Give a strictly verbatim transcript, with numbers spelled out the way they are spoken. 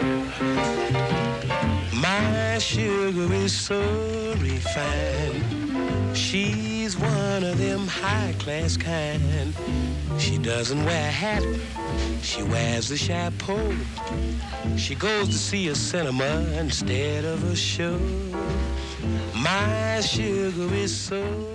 My sugar is so refined. She's one of them high-class kind. She doesn't wear a hat, she wears a chapeau. She goes to see a cinema instead of a show. My sugar is so